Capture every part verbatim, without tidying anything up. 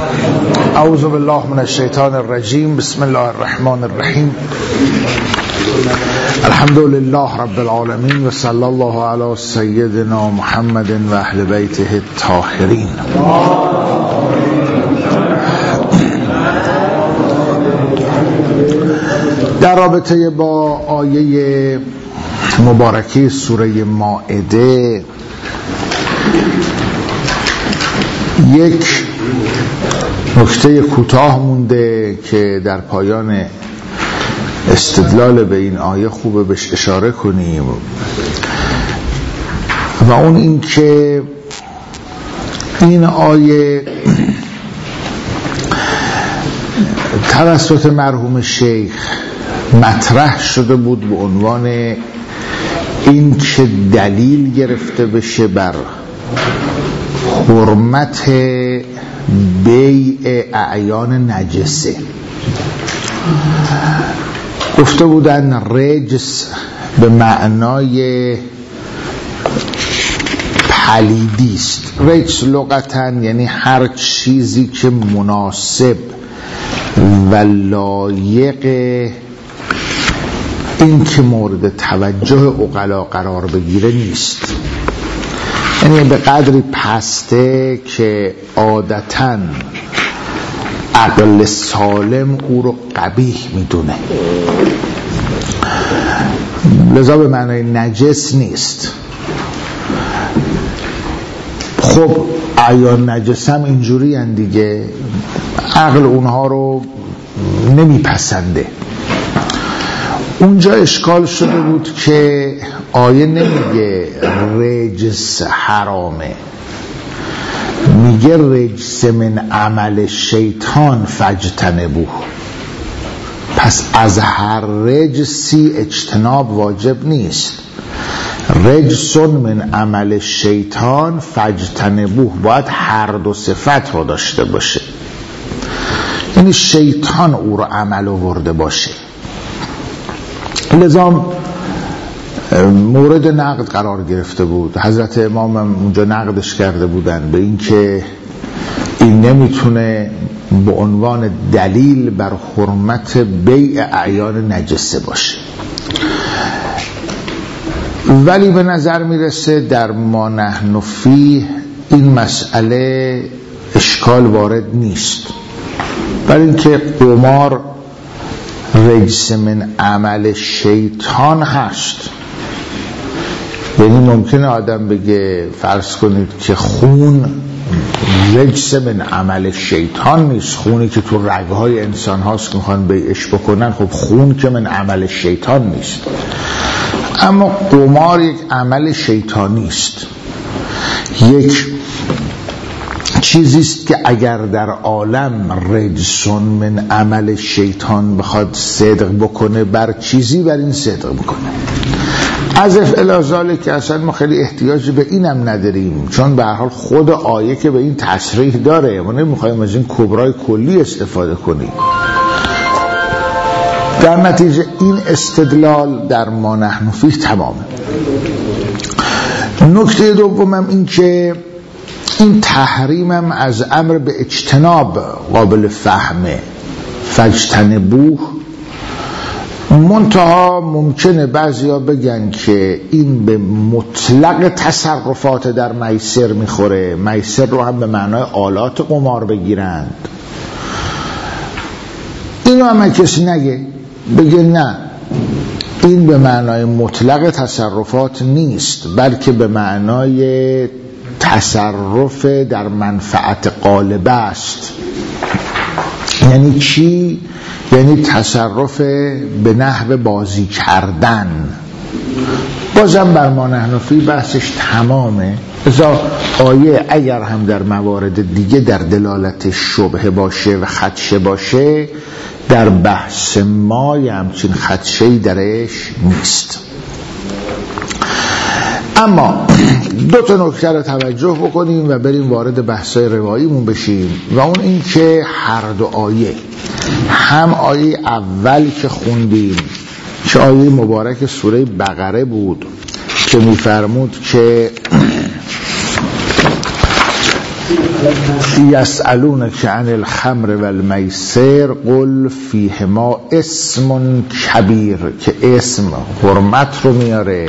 اعوذ بالله من الشیطان الرجیم. بسم الله الرحمن الرحیم. الحمد لله رب العالمین و صلی الله علی سیدنا محمد و اهل بیته الطاهرین. در رابطه با آیه مبارکه سوره مائده یک نکته کوتاه مونده که در پایان استدلال به این آیه خوبه بهش اشاره کنیم و اون این که این آیه توسط مرحوم شیخ مطرح شده بود به عنوان این که دلیل گرفته بشه بر حرمت بیع اعیان نجسه. گفته بودن رجس به معنای پلیدی است. رجس لغتاً یعنی هر چیزی که مناسب و لایق این که مورد توجه عقلا قرار بگیره نیست، یعنی به قدری پسته که عادتاً عقل سالم او رو قبیح میدونه، لذا به معنای نجس نیست. خب اعیان نجس هم اینجوری هن دیگه، عقل اونها رو نمیپسنده. اونجا اشکال شده بود که آیه نمیگه رجس حرامه، میگه رجس من عمل شیطان فاجتنبوه. پس از هر رجسی اجتناب واجب نیست. رجس من عمل شیطان فاجتنبوه باید هر دو صفت رو داشته باشه، یعنی شیطان او رو عمل آورده باشه. لذا مورد نقد قرار گرفته بود. حضرت امام هم اونجا نقدش کرده بودن به این که این نمیتونه به عنوان دلیل بر حرمت بیع اعیان نجسه باشه، ولی به نظر میرسه در ما نحن فیه این مسئله اشکال وارد نیست، برای اینکه قمار رجس من عمل شیطان هست. یعنی ممکنه آدم بگه فرض کنید که خون رجس من عمل شیطان نیست، خونی که تو رگهای انسان هاست که میخوان بیعش بکنن، خب خون که من عمل شیطان نیست. اما قمار یک عمل شیطانی است، یک چیزیست که اگر در عالم رجسون من عمل شیطان بخواد صدق بکنه بر چیزی، بر این صدق بکنه. از الی ذالک که اصلا ما خیلی احتیاج به اینم نداریم، چون به هر حال خود آیه که به این تصریح داره، ما نمیخوایم از این کبرای کلی استفاده کنیم. در نتیجه این استدلال در ما نحن فیه تمامه. نکته دومم این که این تحریمم از امر به اجتناب قابل فهمه، فاجتنبوه. منتها ممکنه بعضیا بگن که این به مطلق تصرفات در میسر میخوره، میسر رو هم به معنای آلات قمار بگیرند. اینو هم کسی نگه، بگه نه این به معنای مطلق تصرفات نیست، بلکه به معنای تصرف در منفعت غالبه است. یعنی چی؟ یعنی تصرف به نحو بازی کردن. بازم بر ما نحن فیه بحثش تمامه. ازا آیه اگر هم در موارد دیگه در دلالت شبهه باشه و خدشه باشه، در بحث ما همچین خدشه‌ای درش نیست. اما دو تا نکته رو توجه بکنیم و بریم وارد بحث‌های رواییمون بشیم، و اون این که هر دو آیه، هم آیه اول که خوندیم که آیه مبارک سوره بقره بود که می‌فرمود که یسألونک عن الخمر و المیسر قل فیهما اسم کبیر، که اسم حرمت رو میاره.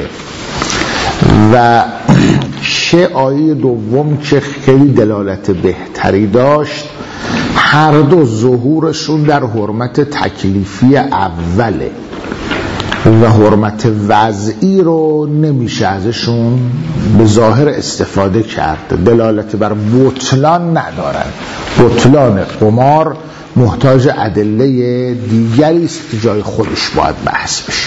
و چه آیه دوم که خیلی دلالت بهتری داشت، هر دو ظهورشون در حرمت تکلیفی اوله و حرمت وضعی رو نمیشه ازشون به ظاهر استفاده کرد، دلالت بر بطلان ندارن. بطلان قمار محتاج ادله دیگری است که جای خودش باید بحث بشه.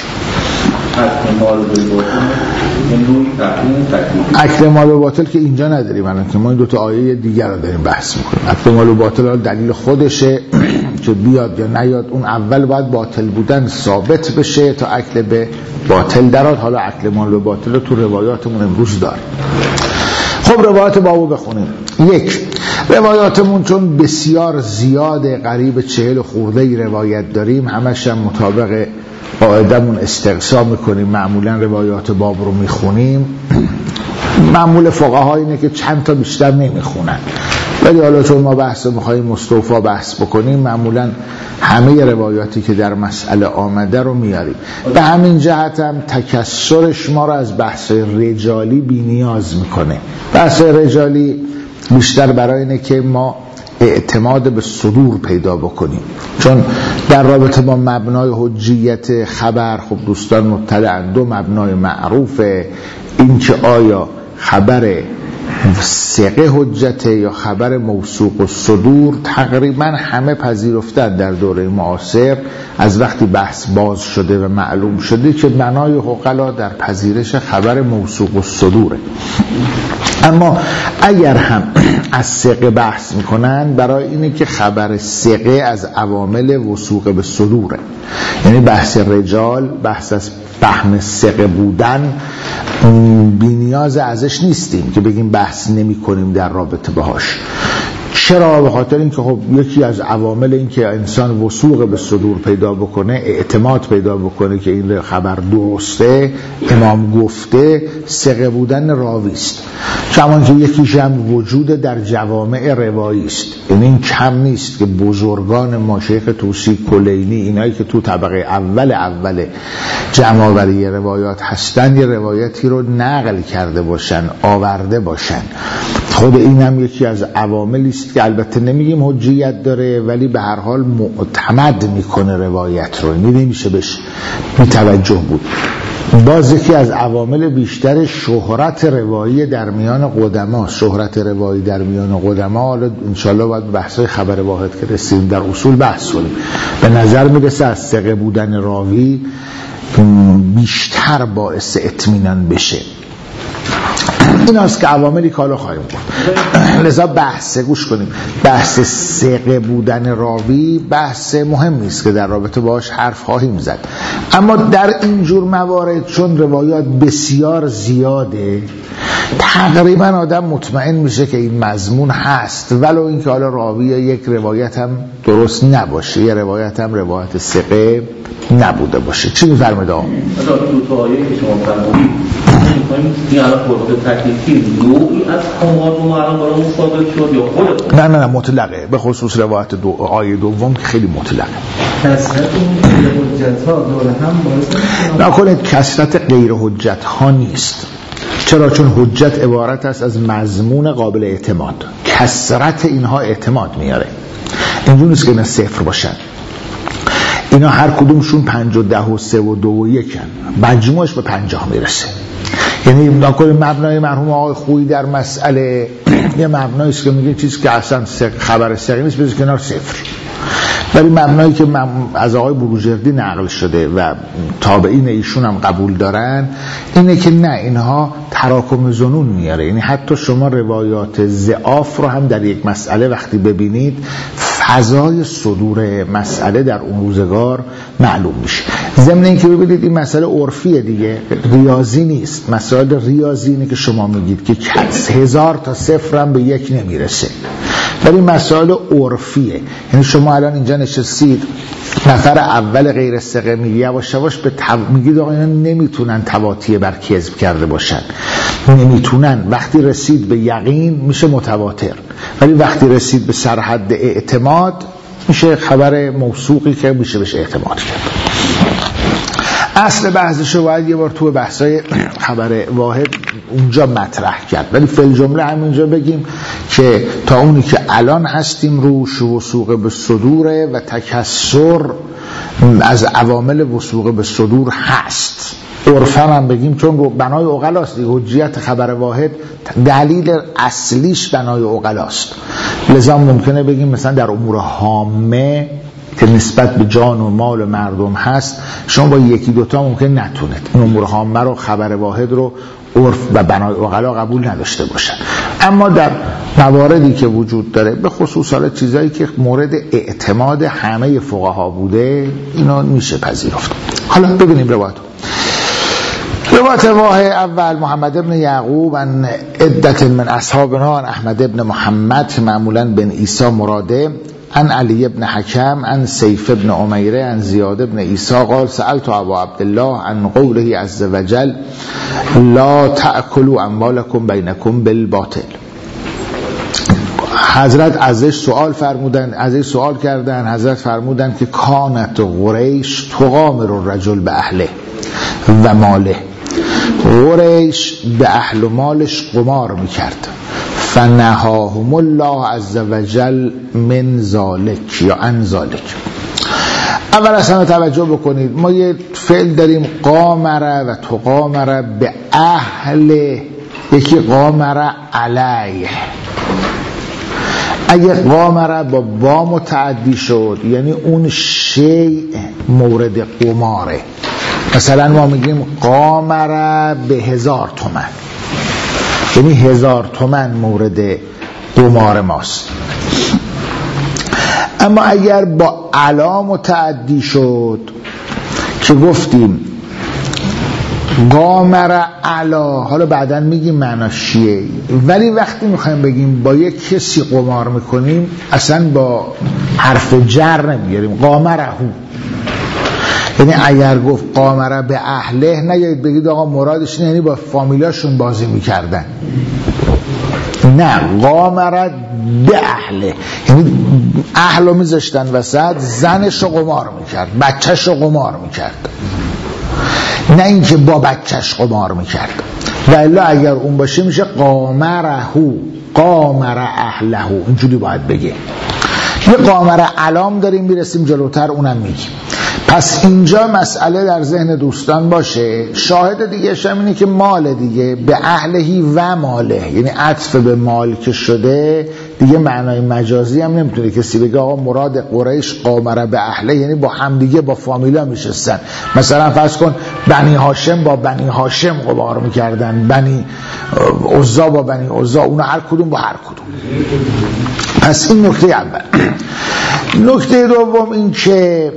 اکل مال باطل که اینجا نداریم الان، که ما این دو تا آیه دیگر رو داریم بحث میکنیم. اکل مال باطل دلیل خودشه که بیاد یا نیاد، اون اول باید باطل بودن ثابت بشه تا اکل به باطل دراد. حالا اکل مال باطل رو تو روایاتمون امروز داریم. خب روایات بابو بخونیم. یک، روایاتمون چون بسیار زیاده، قریب چهل خورده روایت داریم، همش هم مطابق قاعدمون استقصا میکنیم، معمولا روایات باب رو میخونیم. معمول فقها اینه که چند تا بیشتر نمیخونن، ولی حالا چون ما بحث میخواییم مستوفا بحث بکنیم، معمولا همه روایاتی که در مسئله آمده رو میاریم. به همین جهت هم تکثرش ما رو از بحث رجالی بی نیاز میکنه. بحث رجالی بیشتر برای اینه که ما اعتماد به صدور پیدا بکنیم، چون در رابطه با مبنای حجیت خبر، خب دوستان مطلعن، دو مبنای معروفه، این که آیا خبر ثقه حجته یا خبر موثوق و صدور. تقریبا همه پذیرفتن در دوره معاصر از وقتی بحث باز شده و معلوم شده که بنای عقلا در پذیرش خبر موثوق و صدوره. اما اگر هم از ثقه بحث میکنن، برای اینه که خبر ثقه از عوامل وثوق به صدوره، یعنی بحث رجال، بحث از فهم ثقه بودن بی نیاز ازش نیستیم که بگیم بحث نمی کنیم در رابطه باهاش. چرا؟ به خاطر اینکه خب یکی از عوامل این که انسان وثوق به صدور پیدا بکنه، اعتماد پیدا بکنه که این خبر درسته، امام گفته، ثقه بودن راوی است. کمان که یکیش هم وجود در جوامع روایی است. این کم نیست که بزرگان ما، شیخ توسی، کلینی، اینایی که تو طبقه اول اول جمع‌آوری روایات هستن، یه روایتی رو نقل کرده باشن، آورده باشن. خود این هم یکی از عواملی است که البته نمیگیم حجیت داره، ولی به هر حال معتمد میکنه روایت رو، نمیشه بهش بی‌توجه بود. باز یکی از عوامل بیشتر شهرت روایی در میان قدما، شهرت روایی در میان قدما، حالا انشالله باید بحثای خبر واحد که رسیدیم در اصول بحث کنیم. به نظر میرسه از ثقه بودن راوی بیشتر باعث اطمینان بشه. این هست که عواملی که حالا خواهیم گفت. لذا بحث گوش کنیم، بحث ثقه بودن راوی بحث مهمی است که در رابطه باش حرف خواهیم زد. اما در اینجور موارد چون روایات بسیار زیاده، تقریبا آدم مطمئن میشه که این مضمون هست، ولو اینکه حالا راوی یک روایت هم درست نباشه، یه روایت هم روایت ثقه نبوده باشه. چی می‌فرمایید آقا؟ دو تا آیه که شما فرمودید، این الان خود تکلیفی نوعی از قمار رو الان برامون ثابت شد یا خود؟ نه نه نه مطلقه، به خصوص روایت دو آیه دوم خیلی مطلقه. کثرت این حجت ها دوره هم باعث نکنید کثرت غیر حجت ها نیست. چرا؟ چون حجت عبارت است از مضمون قابل اعتماد. کثرت اینها اعتماد میاره. اینجور نیست که اینا صفر باشن. اینا هر کدومشون پنج و ده و سه و دو و یکن، مجموعش به پنجاه میرسه. یعنی نکنید مبنای مرحوم آقای خویی در مسئله یه مبنایی است که میگه چیزی که اصلا خبر صحیح نیست بذار کنار صفر. ولی مبنایی که از آقای بروجردی نقل شده و تابعین ایشون هم قبول دارن اینه که نه، اینها تراکم ظنون میاره. یعنی حتی شما روایات ضعاف رو هم در یک مسئله وقتی ببینید، فضای صدور مسئله در اون روزگار معلوم میشه. ضمن اینکه ببینید این مسئله عرفیه دیگه، ریاضی نیست. مسائل ریاضی اینه که شما میگید که هزار تا صفر هم به یک نمیرسه، ولی مسائل عرفیه. یعنی شما الان اینجا نشستید، نفر اول غیر ثقه میگه یواش یواش به تو... میگید آقا اینا نمیتونن تواتیه بر کذب کرده باشن، نمیتونن. وقتی رسید به یقین میشه متواتر. ولی وقتی رسید به سرحد اعتماد میشه خبر موثوقی که میشه بهش اعتماد کرد. اصل بحثشو باید یه بار تو بحثای خبر واحد اونجا مطرح کرد، ولی فی الجمله همینجا بگیم که تا اونی که الان هستیم روش وثوق به صدوره و تکسر از عوامل وثوق به صدور هست. عرفاً هم بگیم چون بنای عقلاست دیگه، حجیت خبر واحد دلیل اصلیش بنای عقلاست، لذا ممکنه بگیم مثلا در امور عامه که نسبت به جان و مال مردم هست شما با یکی دوتا ممکن نتونید این امور عامه رو خبر واحد رو عرف و بنای عقلا قبول نداشته باشن، اما در مواردی که وجود داره به خصوص حالا چیزایی که مورد اعتماد همه فقها بوده اینو میشه پذیرفت. حالا ببینیم روایت. روایت واحد اول محمد ابن یعقوب عن عدت من اصحابنا عن احمد ابن محمد معمولا بن عیسی مراده عن علی ابن حکم عن سیف ابن عمیره عن زیاد ابن عیسی قال سألت ابا عبدالله عن قوله عز وجل لا تأکلوا اموالکم بینکم بالباطل. حضرت ازش سوال فرمودن ازش سوال کردن حضرت فرمودن که کانت قریش تقامر الرجل به اهله و ماله، قریش به اهل و مالش قمار میکرد، فنهاهم الله عز وجل من ذالک یا عن ذالک. اول اصلا توجه بکنید ما یه فعل داریم قامره و تقامره به اهل، یکی قامره علیه. اگه قامره با با متعدی شد یعنی اون شیء مورد قماره، مثلا ما میگیم قامره به هزار تومن یعنی هزار تومن مورد قمار ماست. اما اگر با علا متعدی شد که گفتیم قامر علا، حالا بعداً میگیم معناش چیه، ولی وقتی میخوایم بگیم با یک کسی قمار میکنیم اصلا با حرف جر نمیگیریم قامره، یعنی اگر گفت قامره به اهله نگید بگید آقا مرادش نه یعنی با فامیلاشون بازی میکردن، نه قامره به اهله یعنی اهلو میذاشتن وسط، زنش رو قمار میکرد، بچهش رو قمار میکرد، نه اینکه با بچهش قمار میکرد. و الا اگر اون باشه میشه قامرهو قامر اهلهو، اینجوری باید بگه. یه قامر علام داریم میرسیم جلوتر اونم میگیم. پس اینجا مسئله در ذهن دوستان باشه، شاهد دیگه شم اینه که مال دیگه به اهلهی و ماله، یعنی عطف به مال که شده دیگه معنای مجازی هم نمیتونه کسی بگه آقا مراد قریش قامره به اهله یعنی با هم دیگه با فامیلا میشستن، مثلا فرض کن بنی هاشم با بنی هاشم قمار میکردن، بنی عزا با بنی عزا، اونا هر کدوم با هر کدوم. پس این نکته اول. نکته دوم این که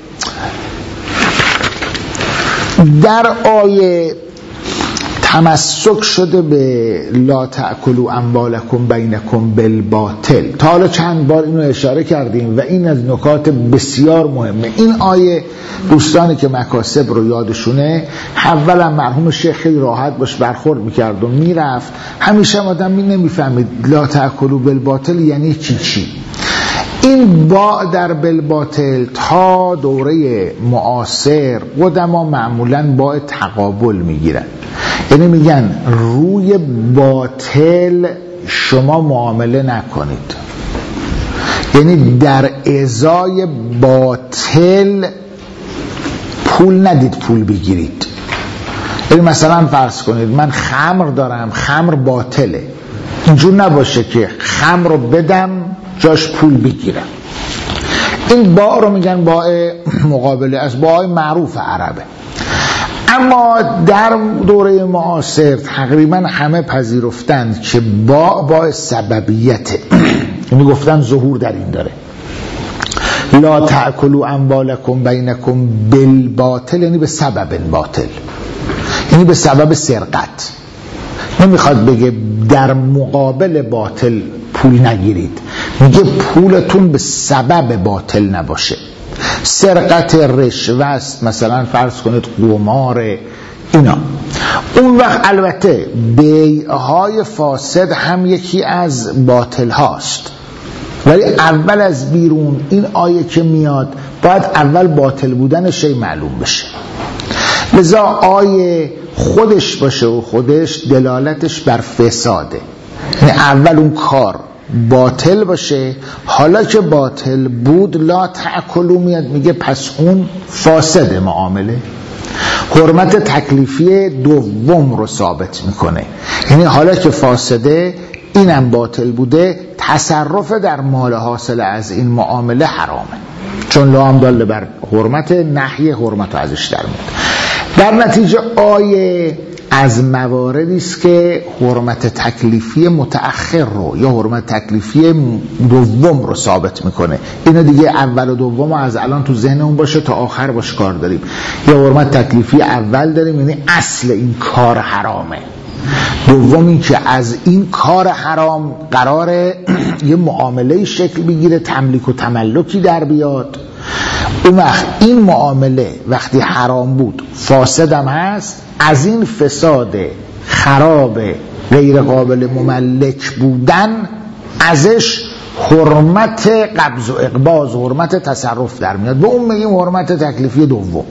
در آیه تمسک شده به لا تأکلوا اموالکم بینکم بالباطل. تا حالا چند بار اینو اشاره کردیم و این از نکات بسیار مهمه. این آیه دوستانی که مکاسب رو یادشونه، اولا مرحوم شیخ خیلی راحت باش برخورد میکرد و میرفت، همیشه آدم می نمیفهمید لا تأکلوا بالباطل یعنی چی چی. این با در بالباطل تا دوره معاصر قدما معمولاً با تقابل میگیرن، یعنی میگن روی باطل شما معامله نکنید، یعنی در ازای باطل پول ندید پول بگیرید. یعنی مثلا فرض کنید من خمر دارم، خمر باطله، اینجور نباشه که خمر رو بدم جاش پول بگیرم. این با رو میگن با مقابله از با معروف عربه. اما در دوره معاصر تقریبا همه پذیرفتند که با با سببیته، یعنی گفتن ظهور در این داره لا تأکلوا اموالکم بینکم بالباطل، یعنی به سبب باطل، یعنی به سبب سرقت. نمیخواد بگه در مقابل باطل پول نگیرید، میگه پولتون به سبب باطل نباشه. سرقت، رشوه است، مثلا فرض کنید قمار، اینا. اون وقت البته بیعهای فاسد هم یکی از باطل هاست، ولی اول از بیرون این آیه که میاد باید اول باطل بودن شی معلوم بشه. لذا آیه خودش باشه و خودش دلالتش بر فساده، یعنی اول اون کار باطل باشه، حالا که باطل بود لا تأکلوا میاد میگه پس اون فاسد معامله. حرمت تکلیفی دوم رو ثابت میکنه، یعنی حالا که فاسده اینم باطل بوده، تصرف در مال حاصل از این معامله حرامه، چون لام داله بر حرمت، نهی حرمت رو ازش در میاد. در نتیجه آیه از مواردی است که حرمت تکلیفی متأخر رو یا حرمت تکلیفی دوم رو ثابت میکنه. اینو دیگه اول و دوم از الان تو ذهنمون باشه تا آخر باش کار داریم. یا حرمت تکلیفی اول داریم، یعنی اصل این کار حرامه. دوم این که از این کار حرام قراره یه معامله شکل بگیره، تملیک و تملکی در بیاد. اون وقت این معامله وقتی حرام بود فاسدم هست، از این فساد خراب غیر قابل مملک بودن ازش حرمت قبض و اقباض، حرمت تصرف در میاد. به اون میگیم حرمت تکلیفی دوم.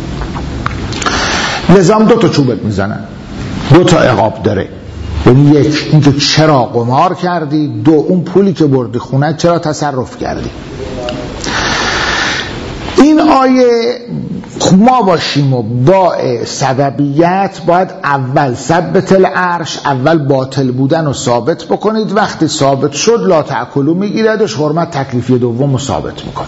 نظام دو تا چوبت میزنن، دو تا عقاب داره. یعنی یک اینکه چرا قمار کردی، دو اون پولی که بردی خونه چرا تصرف کردی. این آیه ما باشیم و با سببیت باید اول ثبت العرش، اول باطل بودن رو ثابت بکنید. وقتی ثابت شد لا تأکلوا میگیردش، حرمت تکلیفی دوم رو ثابت میکنه.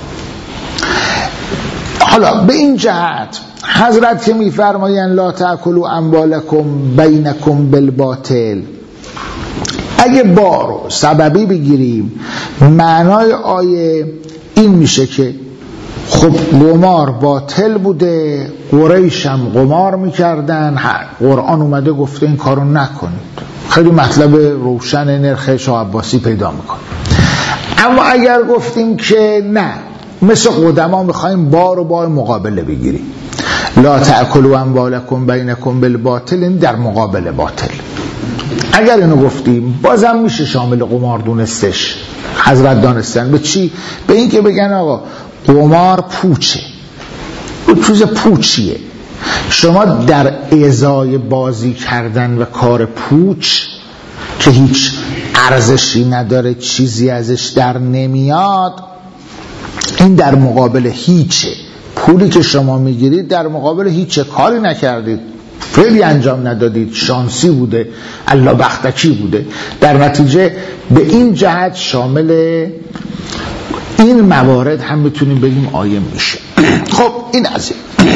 حالا به این جهت حضرت که میفرمایند لا تأکلوا اموالکم بینکم بالباطل، اگه با رو سببی بگیریم معنای آیه این میشه که خب قمار باطل بوده، قریش هم قمار میکردن، قرآن اومده گفته این کارو نکنید. خیلی مطلب روشن نرخ شاه عباسی پیدا میکنه. اما اگر گفتیم که نه، مثل قدما میخوایم بار و بار مقابله بگیریم، لا تأکلوا اموالکم بینکم بالباطل، این در مقابل باطل. اگر اینو گفتیم بازم میشه شامل قمار دونستش. حضرت دانستن به چی؟ به این که بگن آقا قمار پوچه، اون چیز پوچیه. شما در ازای بازی کردن و کار پوچ که هیچ ارزشی نداره، چیزی ازش در نمیاد، این در مقابل هیچه. پولی که شما میگیرید در مقابل هیچه، کاری نکردید، فعلی انجام ندادید، شانسی بوده، الله بختکی بوده. در نتیجه به این جهت شامل این موارد هم میتونیم بگیم آیه میشه. خب این از این.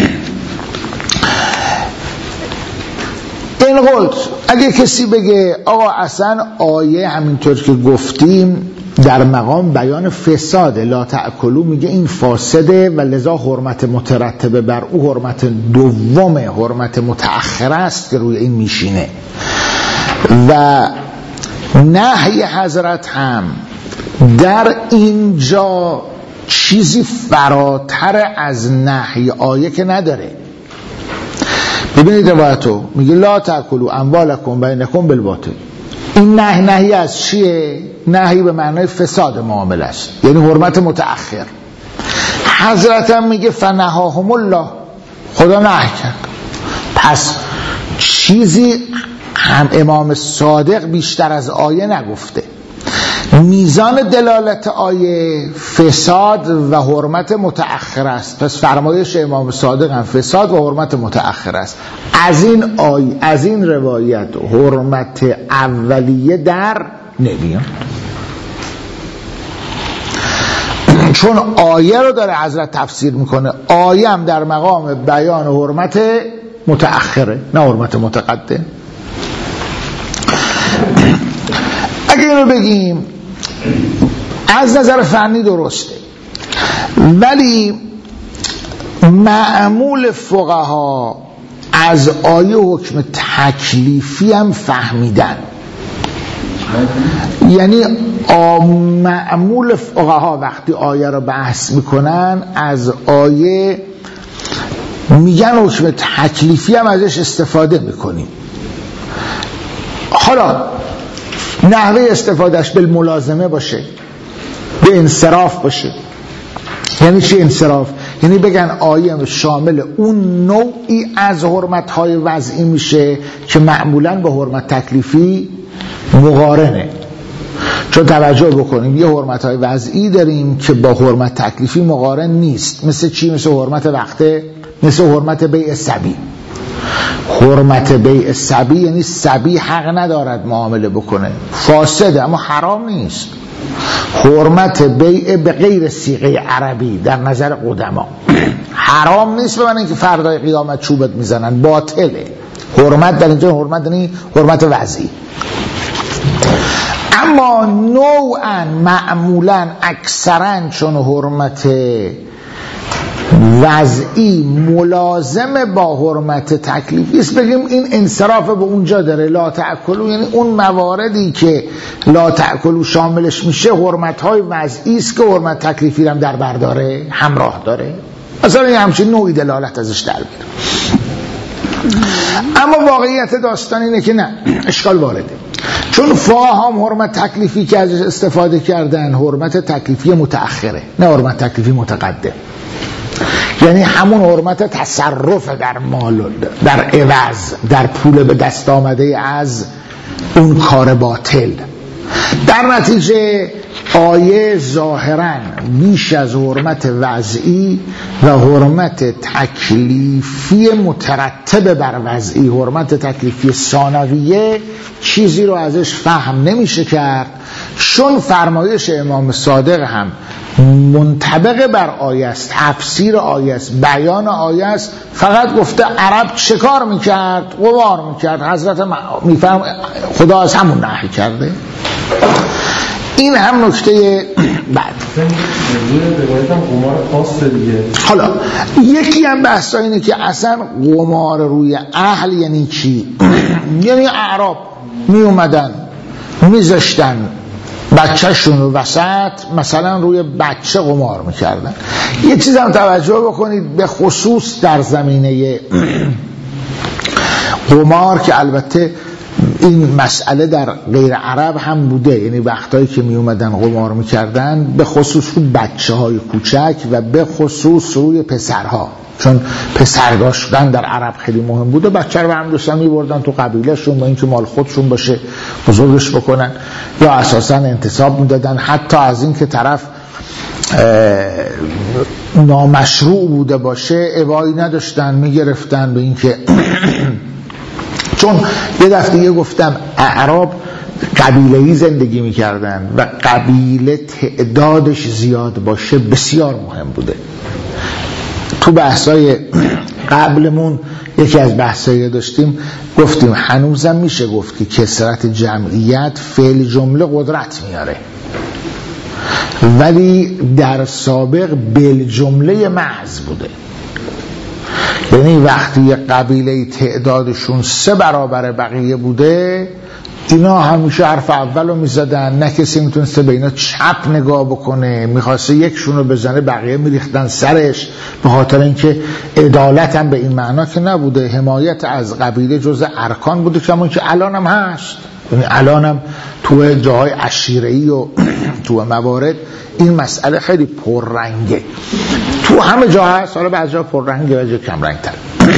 این قلت اگه کسی بگه آقا اصلا آیه همینطور که گفتیم در مقام بیان فساد، لا تأکلوا میگه این فاسده و لذا حرمت مترتبه بر او حرمت دومه، حرمت متأخره است که روی این میشینه. و نهی حضرت هم در اینجا چیزی فراتر از نهی آیه که نداره. ببینید روایتو میگه لا تأکلوا اموالکم بینکم بالباطل. این نهی نهی از چیه؟ نهی به معنای فساد معامله است، یعنی حرمت متأخر. حضرت هم میگه فنهاهم الله، خدا نهی کرد. پس چیزی هم امام صادق بیشتر از آیه نگفته. میزان دلالت آیه فساد و حرمت متأخر است، پس فرمایش امام صادق هم فساد و حرمت متأخر است. از این آیه، از این روایت حرمت اولیه در نمیاد، چون آیه رو داره حضرت تفسیر میکنه. آیه هم در مقام بیان حرمت متأخره، نه حرمت متقدم. اگه اینو بگیم از نظر فنی درسته، ولی معمول فقها از آیه حکم تکلیفی هم فهمیدن. یعنی معمول فقها وقتی آیه رو بحث میکنن از آیه میگن حکم تکلیفی هم ازش استفاده میکنیم. حالا نحوه استفادهش بالملازمه باشه، به انصراف باشه. یعنی چی انصراف؟ یعنی بگن آیه شامل اون نوعی از حرمت‌های وضعی میشه که معمولاً به حرمت تکلیفی مقارنه. چون توجه بکنیم یه حرمت‌های وضعی داریم که با حرمت تکلیفی مقارن نیست. مثل چی؟ مثل حرمت وقته، مثل حرمت بیع صبی. حرمت بیع صبی یعنی صبی حق ندارد معامله بکنه، فاسده اما حرام نیست. حرمت بیع به غیر صیغه عربی در نظر قدما حرام نیست، به معنی اینکه فردای قیامت چوبت میزنن، باطله. حرمت در اینجا حرمت یعنی حرمت وضعی. اما نوعا معمولا اکثرا چون حرمت وضعی ملازم با حرمت تکلیفی است، بگیم این انصراف به اونجا داره. لا تأکلوا یعنی اون مواردی که لا تأکلوا شاملش میشه حرمت‌های وضعی است که حرمت تکلیفی هم در بر داره، همراه داره. اصلا این همچین نوعی دلالت ازش در میاد. اما واقعیت داستان اینه که نه، اشکال وارده. چون فاهم حرمت تکلیفی که ازش استفاده کردن حرمت تکلیفی متأخره، نه حرمت تکلیفی متقدم. یعنی همون حرمت تصرف در مال، در عوض، در پول به دست آمده از اون کار باطل. در نتیجه آیه ظاهراً بیش از حرمت وضعی و حرمت تکلیفی مترتب بر وضعی، حرمت تکلیفی ثانویه، چیزی رو ازش فهم نمیشه کرد. چون فرمایش امام صادق هم منطبق بر آیه است، تفسیر آیه است، بیان آیه است. فقط گفته عرب چه کار میکرد؟ قمار میکرد. حضرت میفهم خدا از همون نهی کرده. این هم نکته بعد. حالا یکی هم بحثا اینه که اصلا قمار روی اهل یعنی چی؟ یعنی اعراب می اومدن میذاشتن بچه‌شون رو وسط، مثلا روی بچه قمار میکردن. یه چیز هم توجه بکنید، به خصوص در زمینه قمار که البته این مسئله در غیر عرب هم بوده، یعنی وقتایی که می اومدن قمار میکردن به خصوص روی بچه های کوچک و به خصوص روی پسرها، چون پسر داشتن در عرب خیلی مهم بوده. بچه رو هم داشتن میبردن تو قبیلهشون با اینکه مال خودشون باشه بزرگش بکنن، یا اساسا انتصاب میدادن. حتی از این که طرف نامشروع بوده باشه ابایی نداشتن، میگرفتن به اینکه چون یه دفعه دیگه گفتم اعراب قبیله‌ای زندگی میکردن و قبیله تعدادش زیاد باشه بسیار مهم بوده. تو بحثای قبلمون یکی از بحثایی داشتیم، گفتیم هنوزم میشه گفت که کثرت جمعیت فعل جمله قدرت میاره، ولی در سابق بل جمله محض بوده. یعنی وقتی یه قبیله تعدادشون سه برابر بقیه بوده، اینا همیشه حرف اول رو میزدن، نه کسی میتونسته به اینا چپ نگاه بکنه. میخواسته یکشون رو بزنه بقیه میریختن سرش، به خاطر اینکه عدالت هم به این معنا که نبوده. حمایت از قبیله جزء ارکان بوده، کما که الان هم هست. یعنی الان هم تو جاهای عشیره‌ای و تو موارد این مسئله خیلی پررنگه، تو همه جا هست. حالا بعضی جا پررنگه، بعضی جا کم رنگ‌تر.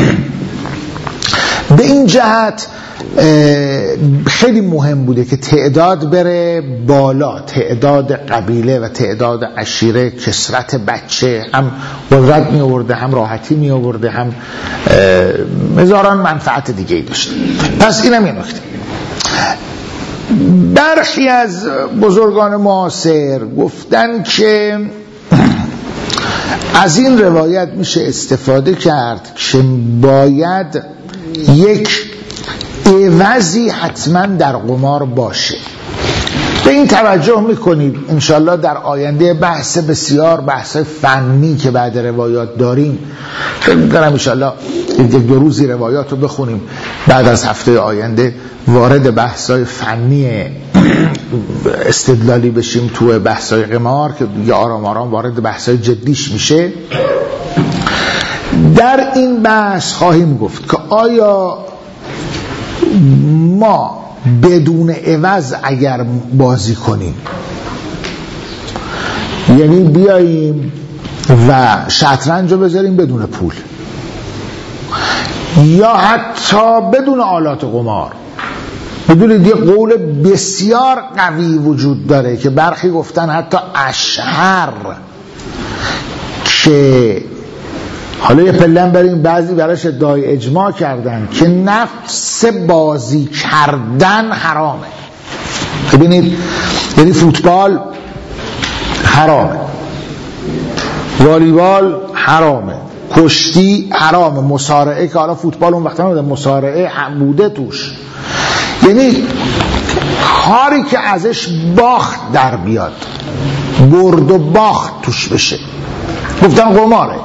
به این جهت خیلی مهم بوده که تعداد بره بالا، تعداد قبیله و تعداد عشیره، کثرت بچه هم قدرت می آورده، هم راحتی می آورده، هم هزاران منفعت دیگه ای داشته. پس اینم یه نکته. برخی از بزرگان معاصر گفتن که از این روایت میشه استفاده کرد که باید یک عوضی حتما در قمار باشه. به این توجه میکنید انشالله در آینده بحث بسیار بحث فنی که بعد روایات داریم، فکر میکنم انشالله یک دو روزی روایات رو بخونیم، بعد از هفته آینده وارد بحثای فنی استدلالی بشیم تو بحثای قمار که دیگه آرام آرام وارد بحثای جدیش میشه. در این بحث خواهیم گفت که آیا ما بدون عوض اگر بازی کنیم، یعنی بیاییم و شطرنج رو بذاریم بدون پول یا حتی بدون آلات قمار. بدونید یه قول بسیار قوی وجود داره که برخی گفتن حتی اشهر، که حالا یه پلن بریم بعضی براش ادعای اجماع کردن که نفس بازی کردن حرامه. ببینید، یعنی فوتبال حرامه، والیبال حرامه، کشتی حرامه، مصارعه که حالا فوتبال اون وقتا مصارعه بوده توش، یعنی کاری که ازش باخت در بیاد، برد و باخت توش بشه، گفتن قماره.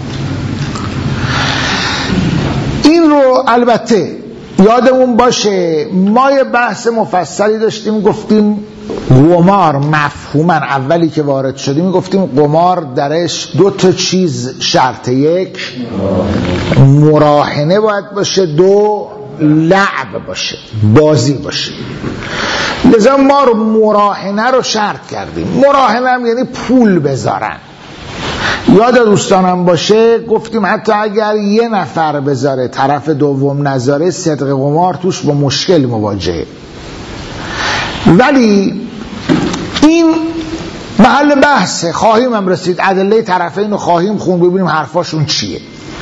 این رو البته یادمون باشه ما یه بحث مفصلی داشتیم، گفتیم قمار مفهوما اولی که وارد شدیم گفتیم قمار درش دو تا چیز شرطه، یک مراهنه باید باشه، دو لعب باشه، بازی باشه. لذا ما رو مراهنه رو شرط کردیم. مراهنه هم یعنی پول بذارن. یاد دوستانم باشه گفتیم حتی اگر یه نفر بذاره طرف دوم نذاره، صدق قمار توش با مشکل مواجهه. ولی این محل بحثه، خواهیم هم رسید ادله طرفین رو خواهیم خون، ببینیم حرفاشون چیه.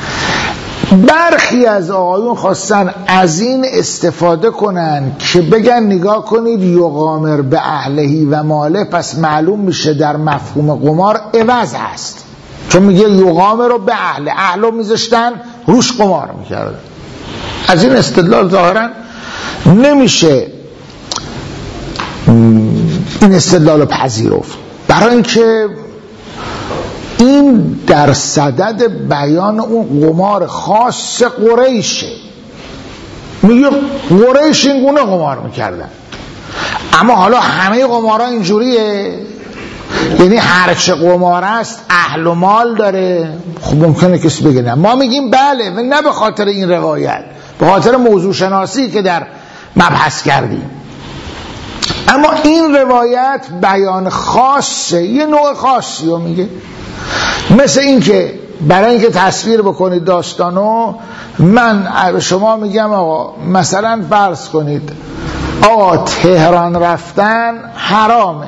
برخی از آقایون خواستن از این استفاده کنن که بگن نگاه کنید یقامر به اهلهی و ماله، پس معلوم میشه در مفهوم قمار عوض هست، چون میگه یقامر رو به اهله، اهل رو میذاشتن روش قمار میکردن. از این استدلال ظاهرا نمیشه این استدلال رو پذیرفت، برای اینکه این در صدد بیان اون قمار خاص قریشه. میگه قریش این گونه قمار میکردن، اما حالا همه قمارها اینجوریه، یعنی هرچه قمار است اهل و مال داره. خب ممکنه کسی بگه نه، ما میگیم بله، و نه به خاطر این روایت، به خاطر موضوع شناسی که در مبحث کردیم. اما این روایت بیان خاصه، یه نوع خاصی رو میگه. مثل این که برای اینکه تصویر بکنید داستانو، من به شما میگم آقا مثلا فرض کنید آقا تهران رفتن حرامه،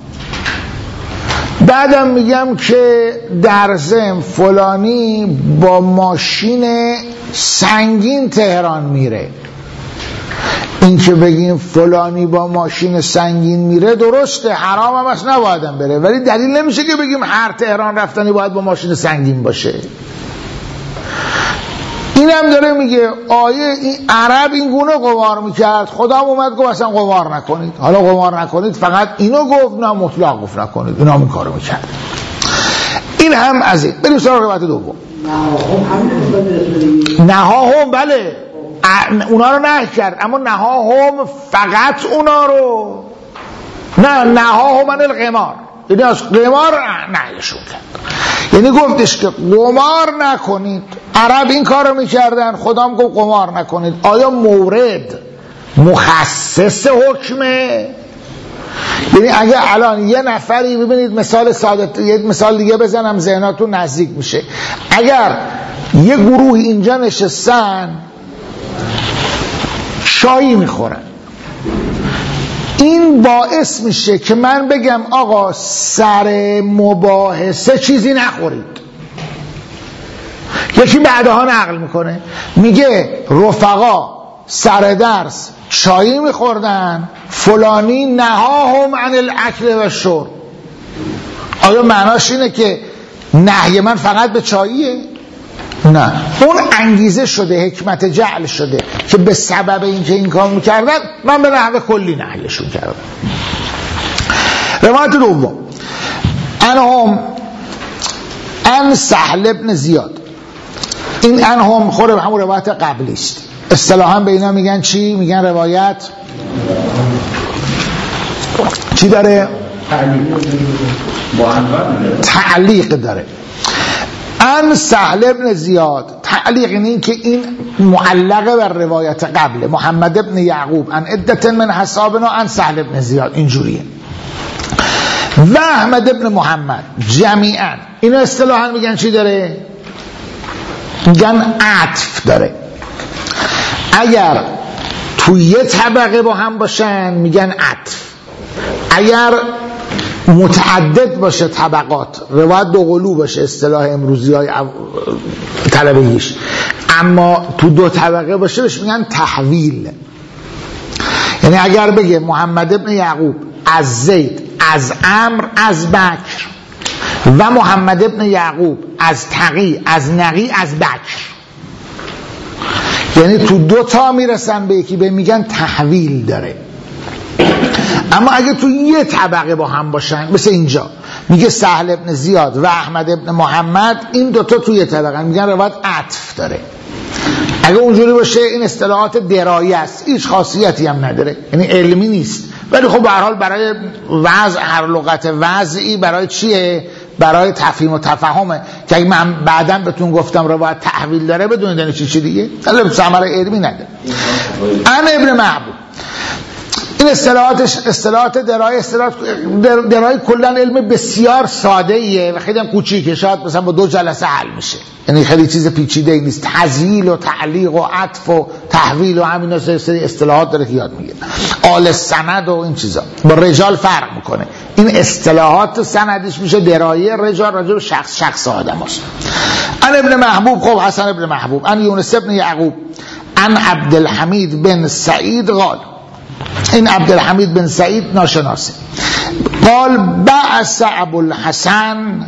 بعدم میگم که در ضمن فلانی با ماشین سنگین تهران میره. این که بگیم فلانی با ماشین سنگین میره درسته، حرام هم اصلا نبایدم بره، ولی دلیل نمیشه که بگیم هر تهران رفتنی باید با ماشین سنگین باشه. این هم داره میگه آیه این عرب این گونه قمار میکرد، خدا هم اومد گفت اصلا قمار نکنید. حالا قمار نکنید فقط اینو گفت، نه مطلق گفت نکنید، اینا هم این کارو میکرد. این هم از این. بریم سراغ روایت دوم. نها هم بله اونا رو نه کرد، اما نها هم فقط اونا رو نه، نها هم من القمار، یعنی از قمار نهیشون کرد. یعنی گفتش که قمار نکنید. عرب این کار رو میکردن، خدام گفت قمار نکنید. آیا مورد مخصص حکمه؟ یعنی اگه الان یه نفری، ببینید مثال ساده، یه مثال دیگه بزنم ذهناتون نزدیک میشه. اگر یه گروه اینجا نشستن چای میخورن، این باعث میشه که من بگم آقا سر مباحثه چیزی نخورید. یکی بعدها نقل میکنه میگه رفقا سر درس چایی میخوردن، فلانی نهاهم عن الاکل و شرب. آیا معناش اینه که نهی من فقط به چاییه؟ نه، اون انگیزه شده، حکمت جعل شده که به سبب اینکه این کار میکردن من به نحو کلی نهیشون کردم. روایت دوم، انهم ان سهل ابن زیاد. این انهم خوره به همون روایت قبلی است. اصطلاحا به اینا میگن چی؟ میگن روایت چی داره؟ تعلیق داره. ان سهل ابن زیاد، تعلیق این که این معلقه بر روایت قبله، محمد ابن یعقوب ان عدت من حسابنا ان سهل ابن زیاد، اینجوریه. و احمد ابن محمد جمیعا، اینو اصطلاحا میگن چی داره؟ میگن عطف داره. اگر تو یه طبقه با هم باشن میگن عطف، اگر متعدد باشه طبقات، روایت دو قلو باشه اصطلاح امروزی های طلبه‌ایش، اما تو دو طبقه باشه بهش میگن تحویل. یعنی اگر بگه محمد ابن یعقوب از زید، از عمرو، از بکر، و محمد ابن یعقوب از تقی، از نقی، از بکر، یعنی تو دو تا میرسن به یکی، به میگن تحویل داره. اما اگه تو یه طبقه با هم باشن، مثل اینجا میگه سهل ابن زیاد و احمد ابن محمد، این دوتا تو یه طبقه، میگن روایت عطف داره. اگه اونجوری باشه این اصطلاحات درایه است، هیچ خاصیتی هم نداره، یعنی علمی نیست، ولی خب به هر حال برای وضع هر لغت وضعی برای چیه؟ برای تفهیم و تفهمه، که اگه من بعداً بهتون گفتم روایت تحویل داره بدونید یعنی چی چی دیگه، ولی ثمره علمی نداره. ان ابن محبوب، این اصطلاحاتش اصطلاحات درای، اصطلاحات درای کلا علم بسیار ساده ایه و خیلی هم کوچیکه، شاید مثلا با دو جلسه حل میشه، یعنی خیلی چیز پیچیده ای نیست. تزییل و تعلیق و عطف و تحویل و همین سری اصطلاحات داره که یاد میگیره. آل سند و این چیزا با رجال فرق میکنه. این اصطلاحات سندش میشه درایه، رجال راجع به شخص شخص آدماست. ان ابن محبوب، خب حسن ابن محبوب، ان یونس ابن یعقوب، ان عبدالحمید بن سعید قال، این عبدالحمید بن سعید ناشناسه، قال بعث ابوالحسن،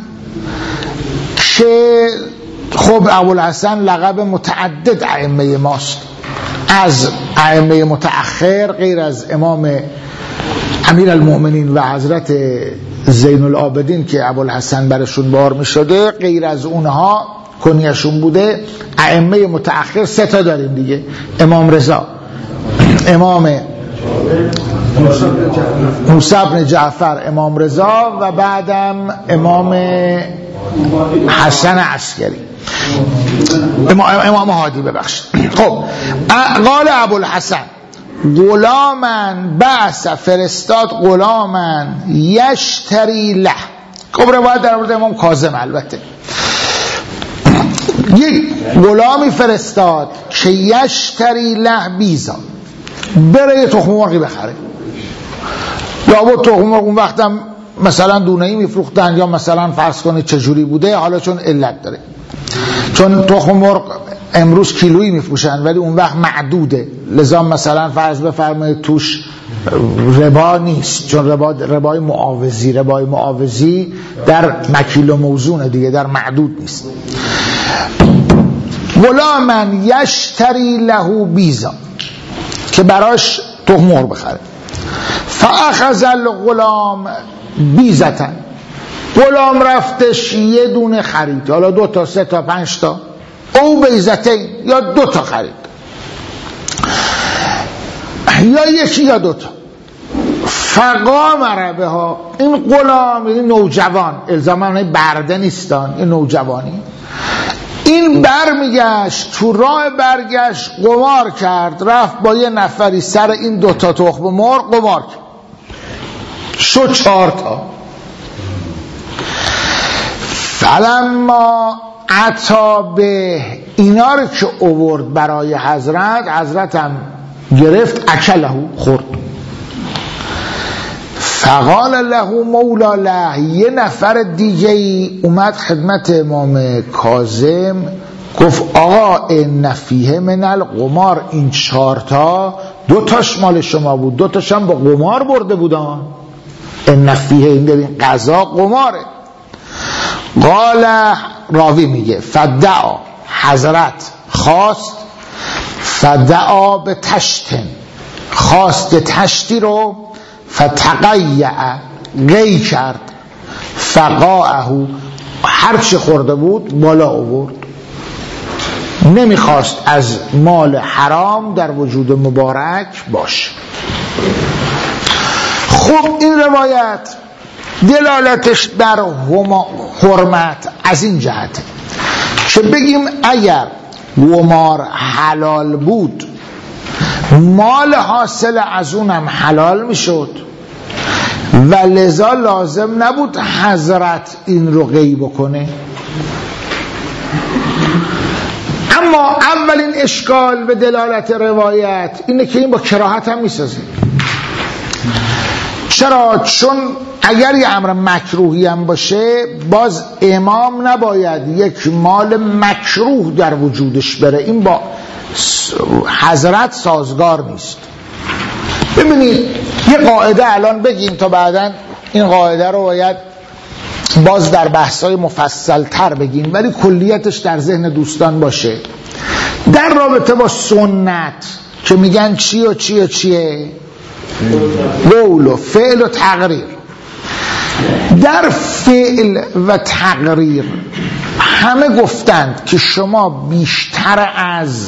که خب ابوالحسن لقب متعدد ائمه ماست، از ائمه متأخر غیر از امام امیر المؤمنین و حضرت زین العابدین که ابوالحسن برشون بار می شده، غیر از اونها کنیشون بوده، ائمه متأخر سه تا داریم دیگه، امام رضا، امام موسی بن جعفر، امام رضا، و بعدم امام حسن عسکری، امام, امام هادی ببخشید. خب قال ابوالحسن غلامن بعث، فرستاد غلامن یشتری له. خب روایت در مورد امام کاظم، البته یک غلامی فرستاد که یشتری له بیزا، بره یه تخم مرغی بخره. یا با تخم مرغ اون وقتم مثلا دونه‌ای میفروختن، یا مثلا فرض کنید چجوری بوده، حالا چون علت داره، چون تخم مرغ امروز کیلویی میفروشن ولی اون وقت معدوده، لذا مثلا فرض بفرمایید توش ربا نیست، چون ربا ربای معاوضی، ربای معاوضی در مکیل و موزونه دیگه، در معدود نیست. غلامن یشتری له بیزا، که براش تخم مرغ بخره. فاخذ الغلام بیزتن، غلام رفتش یه دونه خرید، حالا دو تا، سه تا، پنج تا، او بیزتین، یا دو تا خرید، یا یکی یا دو تا. فقام ربه ها، این غلام، این نوجوان، الزاما برده نیستان، این نوجوانی، این برمیگشت، تو راه برگشت قمار کرد، رفت با یه نفری سر این دوتا تخم مرغ قمار کرد، شد چهار تا. فلما عطا به، اینا رو که اوورد برای حضرت، حضرت هم گرفت، اکله، خورد. فقال له مولا له، یه نفر دیگه ای اومد خدمت امام کاظم، گفت آقا این نفیه من القمار، این چارتا دو تاش مال شما بود، دو تاش هم با قمار برده بودن، این نفیه، این این قضا قماره. قال، راوی میگه فدعا، حضرت خواست، فدعا به تشتن، خواست تشتی رو، فتقیع، قی کرد، فقاعه، هرچی خورده بود بالا آورد، نمیخواست از مال حرام در وجود مبارک باشه. خب این روایت دلالتش بر حرمت از این جهته که بگیم اگر قمار حلال بود مال حاصل از اونم حلال میشد و لذا لازم نبود حضرت این رو قی بکنه. اما اولین اشکال به دلالت روایت اینه که این با کراهت هم میسازه. چرا؟ چون اگر یه امر مکروهی هم باشه باز امام نباید یک مال مکروه در وجودش بره، این با حضرت سازگار نیست. ببینید یه قاعده الان بگیم تا بعداً این قاعده رو باید باز در بحث‌های مفصل تر بگیم ولی کلیتش در ذهن دوستان باشه. در رابطه با سنت که میگن چی و چی و چیه؟ قول و فعل و تقریر. در فعل و تقریر همه گفتند که شما بیشتر از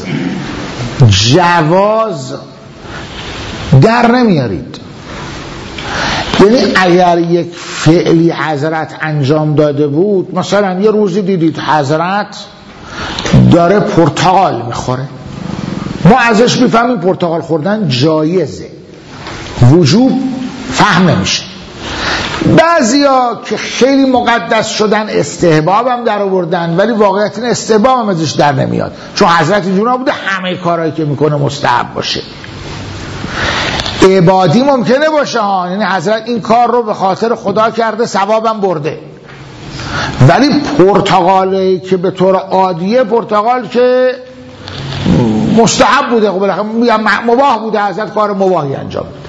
جواز در نمیارید. یعنی اگر یک فعلی حضرت انجام داده بود، مثلا یه روزی دیدید حضرت داره پرتقال میخوره، ما ازش میفهمیم پرتقال خوردن جایزه، وجوب فهم نمیشه. بعضیا که خیلی مقدس شدن استحباب هم در آوردن ولی واقعیت این استحباب هم ازش در نمیاد، چون حضرت اینجوری بوده همه کارهایی که میکنه مستحب باشه. عبادی ممکنه باشه ها، یعنی حضرت این کار رو به خاطر خدا کرده ثوابم برده، ولی پرتقالی که به طور عادیه پرتقال که مستحب بوده، مباح بوده، حضرت کار مباحی انجام بوده.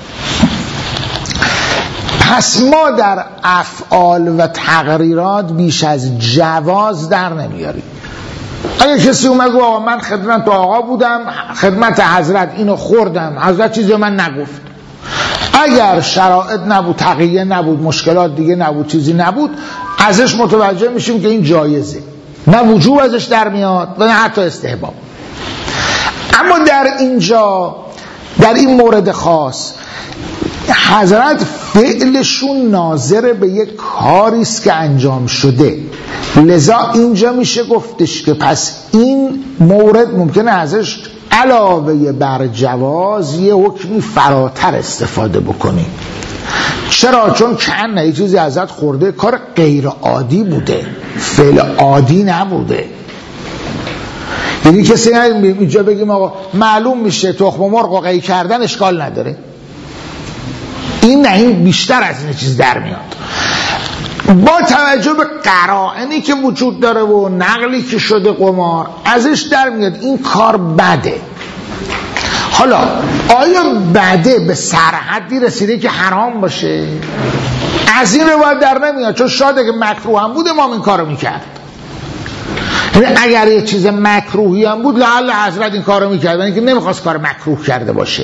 پس ما در افعال و تقریرات بیش از جواز در نمیاریم. اگه کسی اومد گفت آقا من خدمت آقا بودم، خدمت حضرت اینو خوردم، حضرت چیزی من نگفت، اگر شرایط نبود، تقیه نبود، مشکلات دیگه نبود، چیزی نبود، ازش متوجه میشیم که این جایزه، نه وجوب ازش در میاد و نه حتی استحباب. اما در اینجا در این مورد خاص حضرت فعلشون ناظر به یک کاری است که انجام شده، لذا اینجا میشه گفتش که پس این مورد ممکنه ازش علاوه بر جواز یه حکمی فراتر استفاده بکنیم. چرا؟ چون کنه یه چیزی ازت خورده کار غیر عادی بوده، فعل عادی نبوده. یعنی کسی اینجا بگیم آقا معلوم میشه تخم مرغ و قی کردن اشکال نداره، این نه، این بیشتر از این چیز در میاد. با توجه به قرائنی که وجود داره و نقلی که شده قمار ازش در میاد این کار بده. حالا آیا بده به سرحدی رسیده که حرام باشه؟ از این روایت در نمیاد، چون شاید که مکروه هم بوده ما این کارو میکرد. یعنی اگر یه چیز مکروهی هم بود لعل حضرت این کارو میکرد، یعنی که نمیخواست کار مکروه کرده باشه،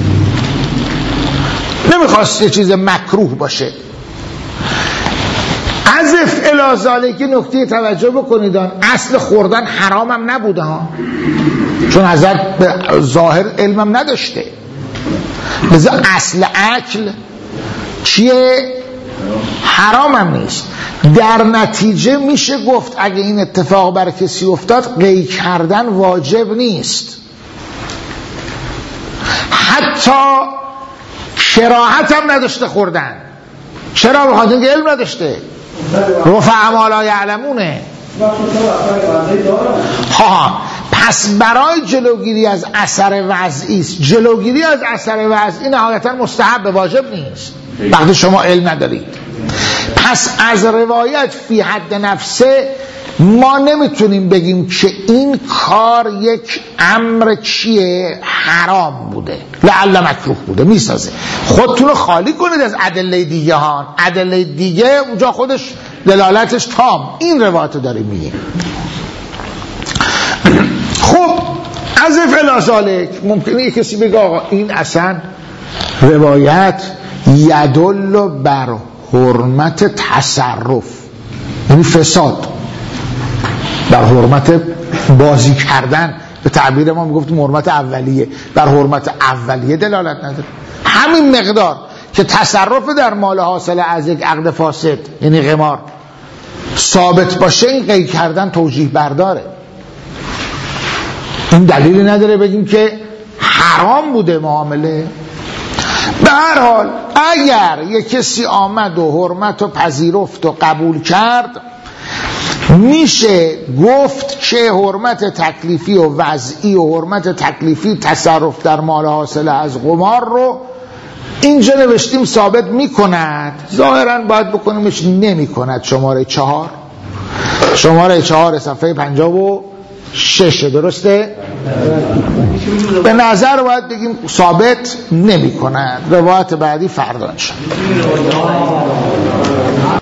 نمیخواست یه چیز مکروه باشه. عزف الازاله که نکته توجه بکنید آن اصل خوردن حرام هم نبوده ها، چون حضرت به ظاهر علمم نداشته، لذا اصل اکل چیه؟ حرام هم نیست. در نتیجه میشه گفت اگه این اتفاق برای کسی افتاد قی کردن واجب نیست، حتی کراهت هم نداشته خوردن. چرا؟ بخاطر اینکه علم نداشته، رفع ما لا یعلمونه. ها پس برای جلوگیری از اثر وضعی است، جلوگیری از اثر وضعی نهایتا مستحب، واجب نیست وقتی شما علم ندارید. پس از روایت فی حد نفسه ما نمیتونیم بگیم که این کار یک امر چیه؟ حرام بوده، لعل مکروه بوده، میسازه. خودتون رو خالی کنید از ادله دیگه ها، ادله دیگه اونجا خودش دلالتش تام. این روایت رو داریم میگیم. خب از فلاسالک ممکنه یک کسی بگه آقا این اصلا روایت یدل بر حرمت تصرف، یعنی فساد، بر حرمت بازی کردن، به تعبیر ما میگفتیم حرمت اولیه، بر حرمت اولیه دلالت نداره. همین مقدار که تصرف در مال حاصل از یک عقد فاسد یعنی قمار ثابت باشه این قید کردن توجیه برداره. این دلیلی نداره بگیم که حرام بوده معامله. به هر حال اگر یک کسی آمد و حرمت و پذیرفت و قبول کرد، میشه گفت که حرمت تکلیفی و وضعی و حرمت تکلیفی تصرف در مال حاصل از قمار رو اینجا نوشتیم ثابت میکند. ظاهرا باید بکنیمش نمیکند. شماره چهار شماره چهار صفحه پنجاه و شش، درسته؟ به نظر باید بگیم ثابت نمیکند. روایت بعدی فردا انشاءالله.